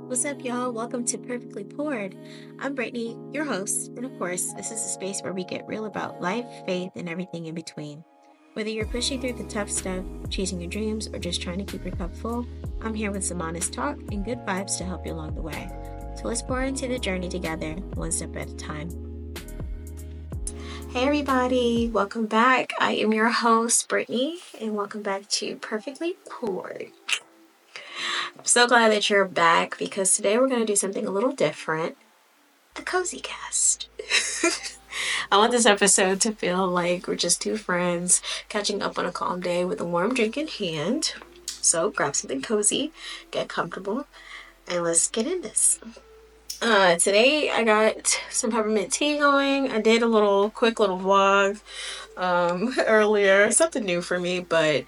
What's up, y'all? Welcome to Perfectly Poured. I'm Brittany, your host, and of course, this is a space where we get real about life, faith, and everything in between. Whether you're pushing through the tough stuff, chasing your dreams, or just trying to keep your cup full, I'm here with some honest talk and good vibes to help you along the way. So let's pour into the journey together, one step at a time. Hey everybody, welcome back. I am your host, Brittany, and welcome back to Perfectly Poured. I'm so glad that you're back because today we're going to do something a little different. The Cozy Cast. I want this episode to feel like we're just two friends catching up on a calm day with a warm drink in hand. So grab something cozy, get comfortable, and let's get in this. Today I got some peppermint tea going. I did a quick little vlog earlier. Something new for me, but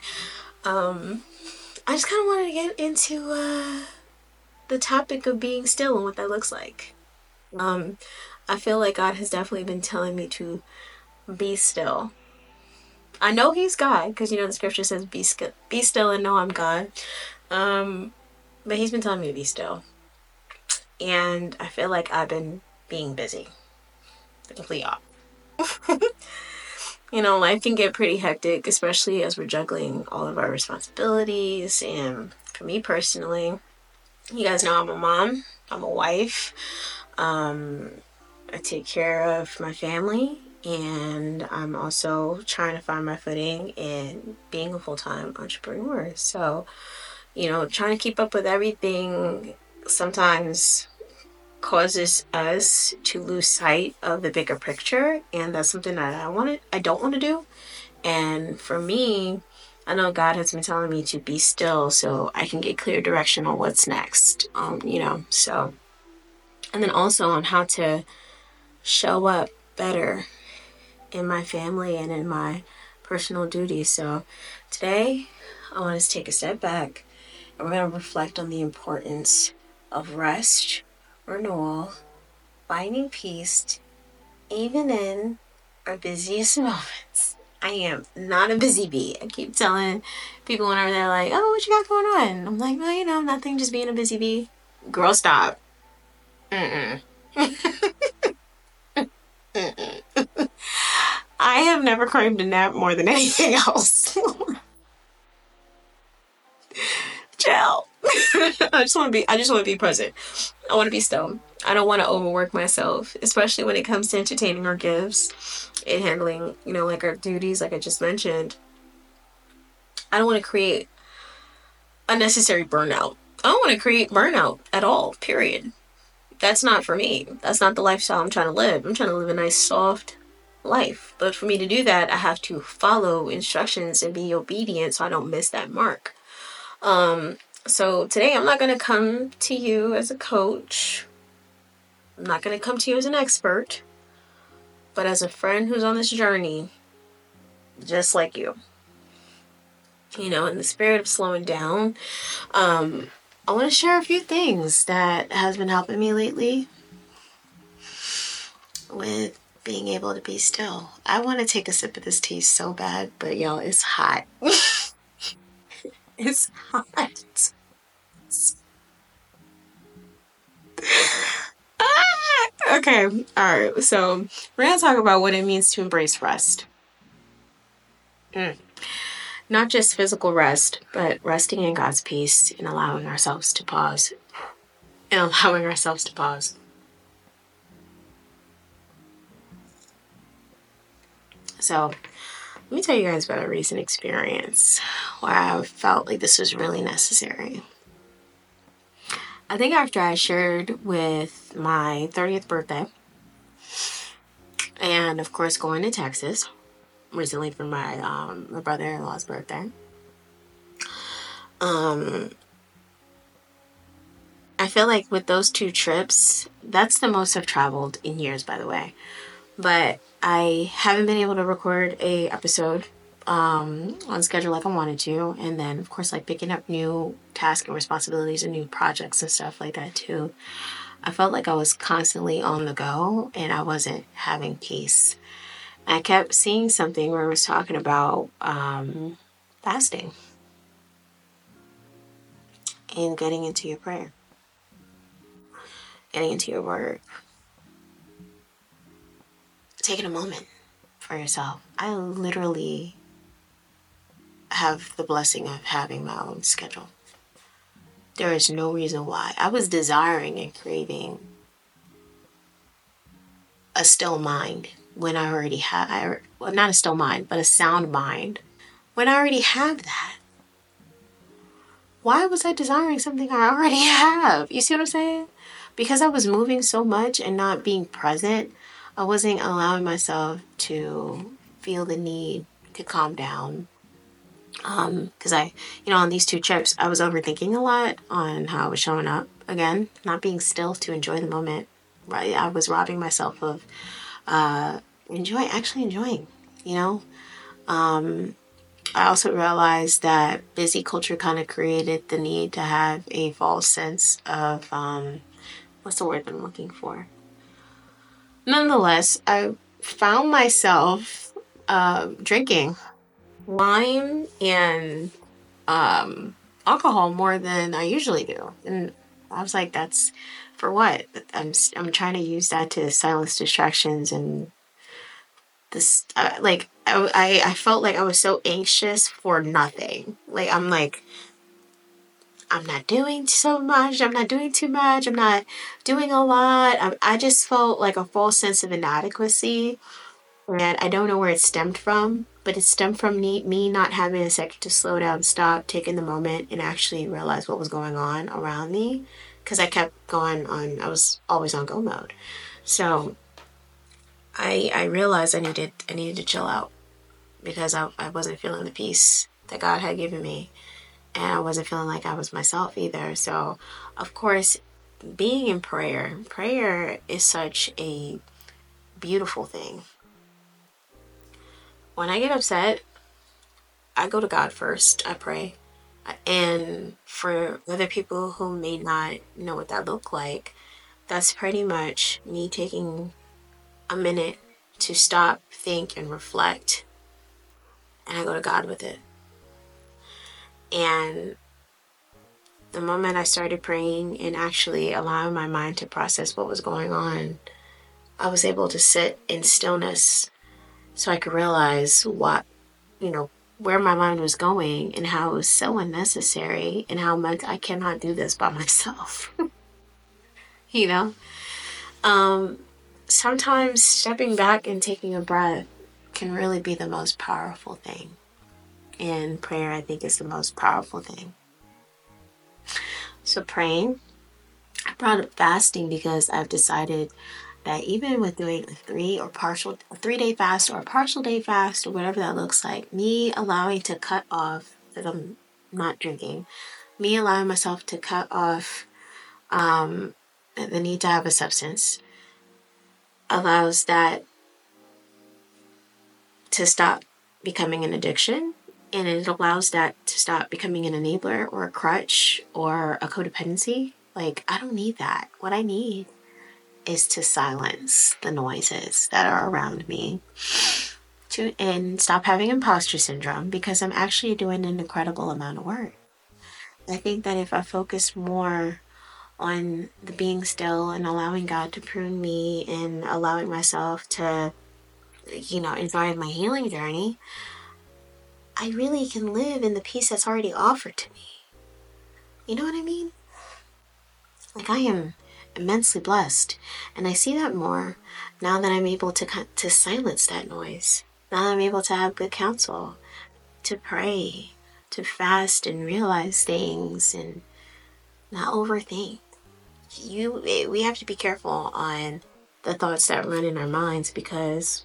I just kind of wanted to get into the topic of being still and what that looks like. I feel like God has definitely been telling me to be still. I know He's God because the scripture says be still and know I'm God. But He's been telling me to be still, and I feel like I've been being busy. The complete opposite. Life can get pretty hectic, especially as we're juggling all of our responsibilities. And for me personally, you guys know I'm a mom, I'm a wife. I take care of my family, and I'm also trying to find my footing in being a full-time entrepreneur. So, trying to keep up with everything sometimes causes us to lose sight of the bigger picture, and that's something that I don't want to do. And for me, I know God has been telling me to be still so I can get clear direction on what's next. So, and then also on how to show up better in my family and in my personal duties. So today I want us to take a step back and we're going to reflect on the importance of rest, renewal, finding peace, even in our busiest moments. I am not a busy bee. I keep telling people whenever they're like, oh, what you got going on? I'm like, well, nothing, just being a busy bee. Girl, stop. Mm-mm. I have never craved a nap more than anything else. Chill. I just want to be present. I want to be still. I don't want to overwork myself, especially when it comes to entertaining our gifts and handling, like our duties, like I just mentioned. I don't want to create unnecessary burnout. I don't want to create burnout at all, period. That's not for me. That's not the lifestyle I'm trying to live. I'm trying to live a nice, soft life. But for me to do that, I have to follow instructions and be obedient so I don't miss that mark. So today I'm not going to come to you as a coach. I'm not going to come to you as an expert, but as a friend who's on this journey, just like you. In the spirit of slowing down, I want to share a few things that has been helping me lately with being able to be still. I want to take a sip of this tea so bad, but y'all, it's hot. It's hot. Okay, alright, so we're going to talk about what it means to embrace rest. Not just physical rest, but resting in God's peace and allowing ourselves to pause. So, let me tell you guys about a recent experience where I felt like this was really necessary. I think after I shared with my 30th birthday, and of course going to Texas recently for my brother-in-law's birthday, I feel like with those two trips, that's the most I've traveled in years, by the way. But I haven't been able to record a episode on schedule like I wanted to. And then, of course, like picking up new tasks and responsibilities and new projects and stuff like that, too. I felt like I was constantly on the go and I wasn't having peace. I kept seeing something where it was talking about fasting and getting into your prayer. getting into your work, taking a moment for yourself. I literally have the blessing of having my own schedule. There is no reason why. I was desiring and craving a still mind when I already have, well, not a still mind, but a sound mind when I already have that. Why was I desiring something I already have? You see what I'm saying? Because I was moving so much and not being present, I wasn't allowing myself to feel the need to calm down. Because on these 2 trips, I was overthinking a lot on how I was showing up. Again, not being still to enjoy the moment. Right? I was robbing myself of actually enjoying, you know? I also realized that busy culture kind of created the need to have a false sense of, what's the word I'm looking for? Nonetheless, I found myself drinking wine and alcohol more than I usually do. And I was like, that's for what? I'm trying to use that to silence distractions and this, I felt like I was so anxious for nothing. I'm not doing so much. I'm not doing too much. I'm not doing a lot. I just felt like a false sense of inadequacy. And I don't know where it stemmed from, but it stemmed from me not having a second to slow down, stop, take in the moment, and actually realize what was going on around me. Because I kept I was always on go mode. So I realized I needed to chill out because I wasn't feeling the peace that God had given me. And I wasn't feeling like I was myself either. So, of course, being in prayer is such a beautiful thing. When I get upset, I go to God first. I pray. And for other people who may not know what that look like, that's pretty much me taking a minute to stop, think, and reflect. And I go to God with it. And the moment I started praying and actually allowing my mind to process what was going on, I was able to sit in stillness so I could realize where my mind was going and how it was so unnecessary and how much I cannot do this by myself. you know? Sometimes stepping back and taking a breath can really be the most powerful thing. And prayer, I think, is the most powerful thing. So praying, I brought up fasting because I've decided that even with doing a 3-day fast or a partial day fast or whatever that looks like, me allowing to cut off, that I'm not drinking, me allowing myself to cut off the need to have a substance allows that to stop becoming an addiction, and it allows that to stop becoming an enabler or a crutch or a codependency. I don't need that. What I need is to silence the noises that are around me and stop having imposter syndrome, because I'm actually doing an incredible amount of work. I think that if I focus more on the being still and allowing God to prune me and allowing myself to, enjoy my healing journey, I really can live in the peace that's already offered to me. You know what I mean? I am immensely blessed, and I see that more now that I'm able to silence that noise. Now that I'm able to have good counsel, to pray, to fast and realize things and not overthink. We have to be careful on the thoughts that run in our minds, because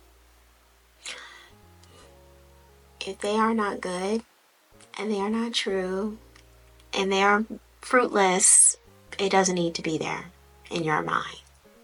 if they are not good and they are not true and they are fruitless, it doesn't need to be there in your mind.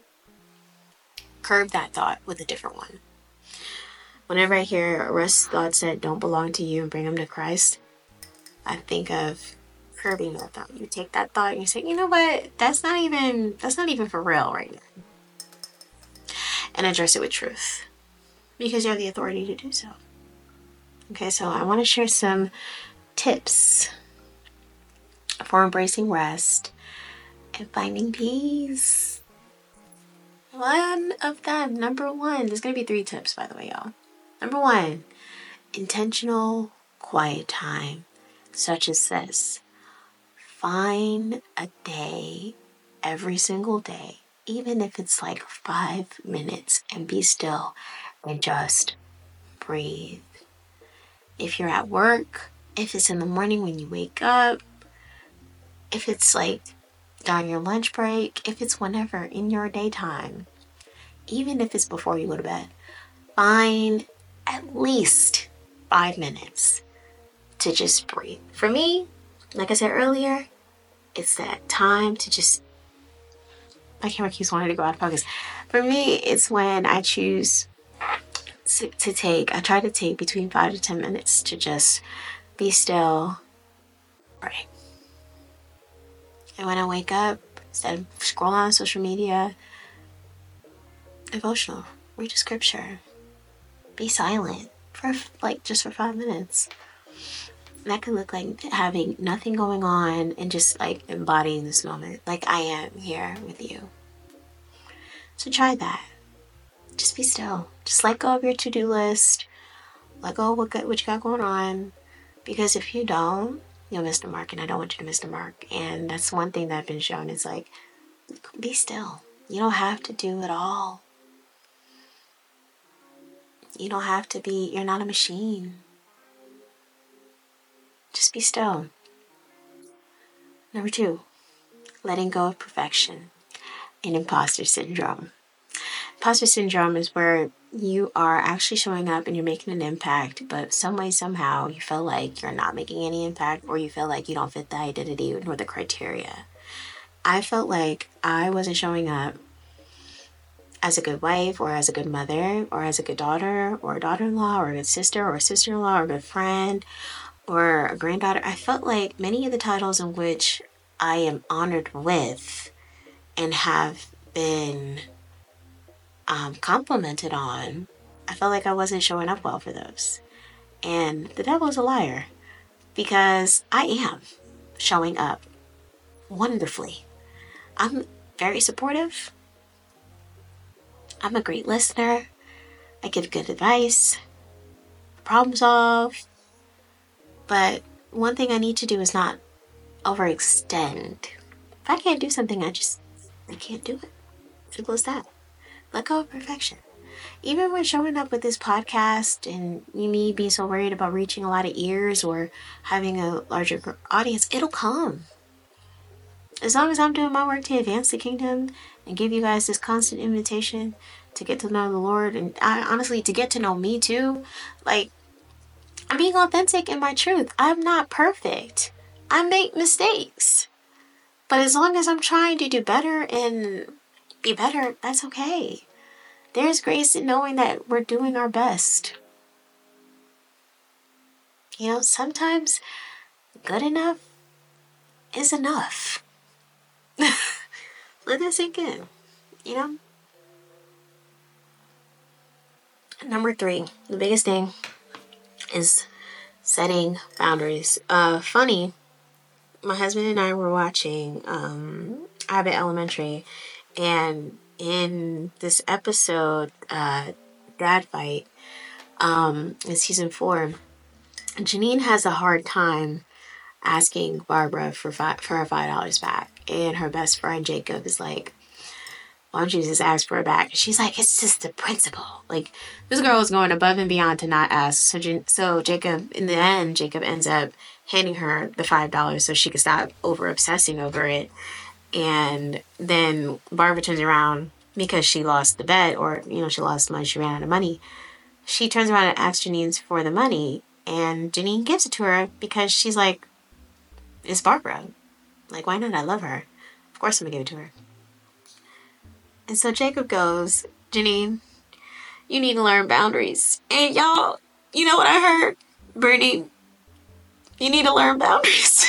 Curb that thought with a different one. Whenever I hear Russ thoughts that don't belong to you and bring them to Christ, I think of curbing that thought. You take that thought and you say, you know what? That's not even for real right now. And address it with truth, because you have the authority to do so. Okay, so I want to share some tips for embracing rest and finding peace. One of them, number one, there's going to be 3 tips, by the way, y'all. Number 1, intentional quiet time, such as this. Find a day, every single day, even if it's like 5 minutes, and be still and just breathe. If you're at work, if it's in the morning when you wake up, if it's like during your lunch break, if it's whenever in your daytime, even if it's before you go to bed, find at least 5 minutes to just breathe. For me, like I said earlier, it's that time to just, my camera keeps wanting to go out of focus. For me, it's when I choose I try to take between 5 to 10 minutes to just be still, pray. And when I wake up, instead of scrolling on social media, devotional, read a scripture, be silent for just for 5 minutes. That could look like having nothing going on and just like embodying this moment, like I am here with you. So try that. Just be still. Just let go of your to-do list. Let go of what you got going on. Because if you don't, you'll miss the mark, and I don't want you to miss the mark. And that's one thing that I've been shown is like, be still. You don't have to do it all. You don't have to be, you're not a machine. Just be still. Number 2, letting go of perfection and imposter syndrome. Imposter syndrome is where you are actually showing up and you're making an impact, but some way, somehow, you feel like you're not making any impact, or you feel like you don't fit the identity nor the criteria. I felt like I wasn't showing up as a good wife, or as a good mother, or as a good daughter, or a daughter-in-law, or a good sister, or a sister-in-law, or a good friend, or a granddaughter. I felt like many of the titles in which I am honored with and have been complimented on, I felt like I wasn't showing up well for those. And the devil is a liar, because I am showing up wonderfully. I'm very supportive. I'm a great listener. I give good advice, problem solve. But one thing I need to do is not overextend. If I can't do something, I can't do it. Simple as that. Let go of perfection. Even when showing up with this podcast and me being so worried about reaching a lot of ears or having a larger audience, it'll come. As long as I'm doing my work to advance the kingdom and give you guys this constant invitation to get to know the Lord, and honestly, to get to know me too. Like, I'm being authentic in my truth. I'm not perfect. I make mistakes. But as long as I'm trying to do better and be better, that's okay. There's grace in knowing that we're doing our best. You know, sometimes good enough is enough. Let that sink in, you know? Number 3, the biggest thing is setting boundaries. Funny, my husband and I were watching Abbott Elementary, and in this episode, Dad Fight, in season 4, Janine has a hard time asking Barbara for her $5 back, and her best friend Jacob is like, why don't you just ask for it back? She's like, it's just the principle. Like, this girl is going above and beyond to not ask. So Jacob, in the end, Jacob ends up handing her the $5 so she could stop over obsessing over it. And then Barbara turns around because she lost the bet, or, she lost money, she ran out of money. She turns around and asks Janine for the money, and Janine gives it to her because she's like, it's Barbara. Like, why not? I love her. Of course I'm going to give it to her. And so Jacob goes, Janine, you need to learn boundaries. And y'all, you know what I heard? Brittany, you need to learn boundaries.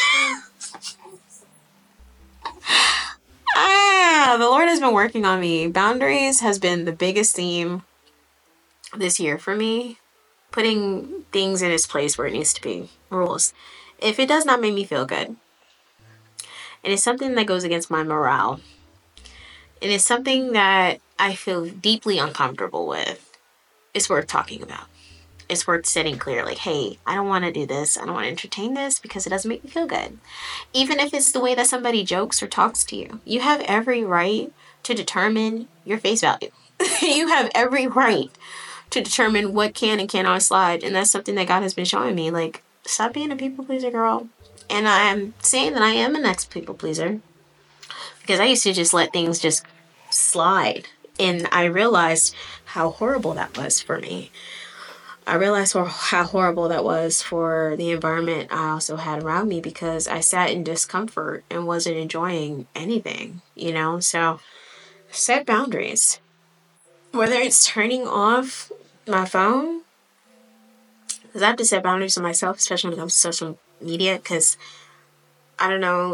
The Lord has been working on me. Boundaries has been the biggest theme this year for me. Putting things in its place where it needs to be. Rules. If it does not make me feel good, and it's something that goes against my morale. And it's something that I feel deeply uncomfortable with. It's worth talking about. It's worth setting clear, like, hey, I don't want to do this. I don't want to entertain this because it doesn't make me feel good. Even if it's the way that somebody jokes or talks to you, you have every right to determine your face value. You have every right to determine what can and cannot slide. And that's something that God has been showing me. Like, stop being a people pleaser, girl. And I am saying that I am an ex people pleaser because I used to just let things just slide. And I realized how horrible that was for me. I realized how horrible that was for the environment I also had around me because I sat in discomfort and wasn't enjoying anything, you know? So set boundaries. Whether it's turning off my phone, because I have to set boundaries for myself, especially when it comes to social media, because I don't know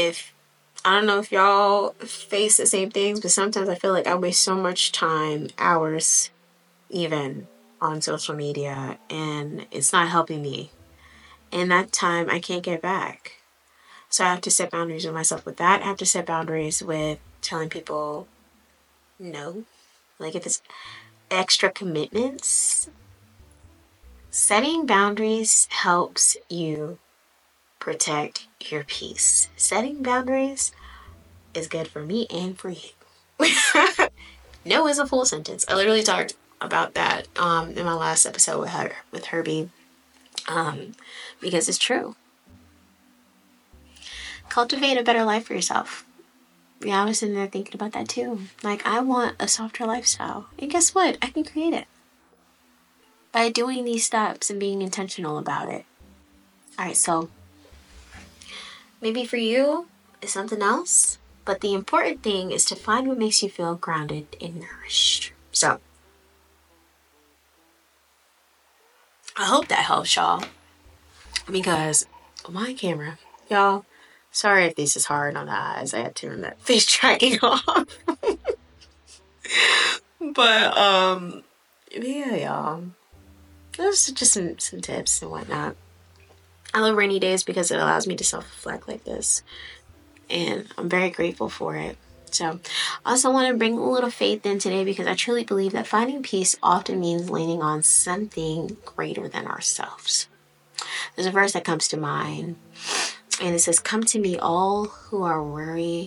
if y'all face the same things, but sometimes I feel like I waste so much time, hours even, on social media, and it's not helping me. And that time I can't get back. So I have to set boundaries with myself with that. I have to set boundaries with telling people no. Like if it's extra commitments, setting boundaries helps you protect your peace. Setting boundaries is good for me and for you. No is a full sentence. I literally talked about that in my last episode with Herbie, because it's true. Cultivate a better life for yourself. Yeah, I was sitting there thinking about that too. Like, I want a softer lifestyle. And guess what? I can create it by doing these steps and being intentional about it. Alright, so maybe for you, it's something else. But the important thing is to find what makes you feel grounded and nourished. So, I hope that helps y'all. Because my camera, y'all, sorry if this is hard on the eyes. I had to turn that face tracking off. But, yeah, y'all. Those are just some tips and whatnot. I love rainy days because it allows me to self-reflect like this. And I'm very grateful for it. So, I also want to bring a little faith in today because I truly believe that finding peace often means leaning on something greater than ourselves. There's a verse that comes to mind, and it says, "Come to me, all who are weary,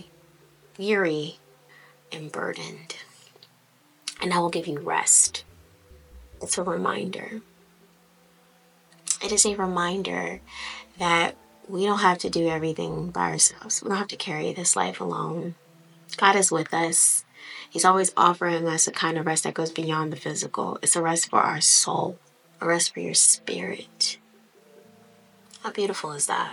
and burdened, and I will give you rest." It's a reminder. It is a reminder that we don't have to do everything by ourselves. We don't have to carry this life alone. God is with us. He's always offering us a kind of rest that goes beyond the physical. It's a rest for our soul, a rest for your spirit. How beautiful is that?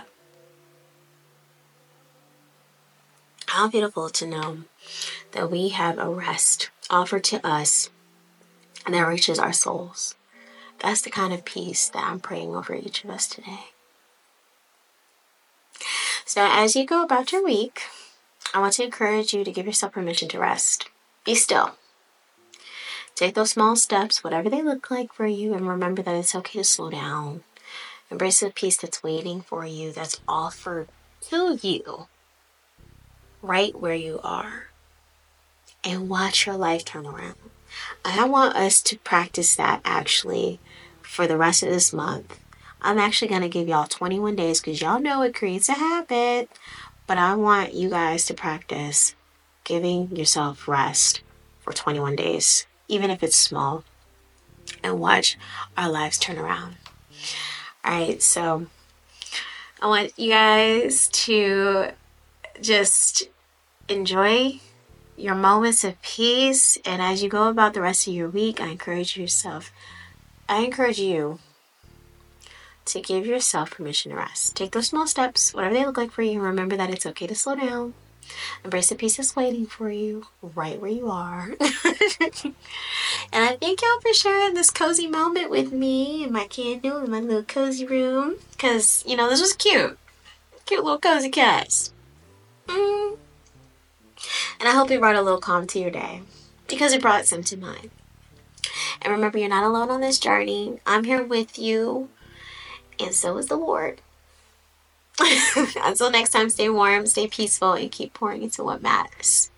How beautiful to know that we have a rest offered to us and that reaches our souls. That's the kind of peace that I'm praying over each of us today. So as you go about your week, I want to encourage you to give yourself permission to rest. Be still. Take those small steps, whatever they look like for you, and remember that it's okay to slow down. Embrace the peace that's waiting for you, that's offered to you right where you are. And watch your life turn around. I want us to practice that actually for the rest of this month. I'm actually going to give y'all 21 days because y'all know it creates a habit. But I want you guys to practice giving yourself rest for 21 days, even if it's small, and watch our lives turn around. All right, so I want you guys to just enjoy your moments of peace. And as you go about the rest of your week, I encourage you to give yourself permission to rest. Take those small steps, whatever they look like for you. Remember that it's okay to slow down. Embrace the peace that's waiting for you right where you are. And I thank y'all for sharing this cozy moment with me and my candle in my little cozy room. Because, this was cute. Cute little cozy cats. And I hope it brought a little calm to your day. Because it brought some to mine. And remember, you're not alone on this journey. I'm here with you. And so is the Lord. Until next time, stay warm, stay peaceful, and keep pouring into what matters.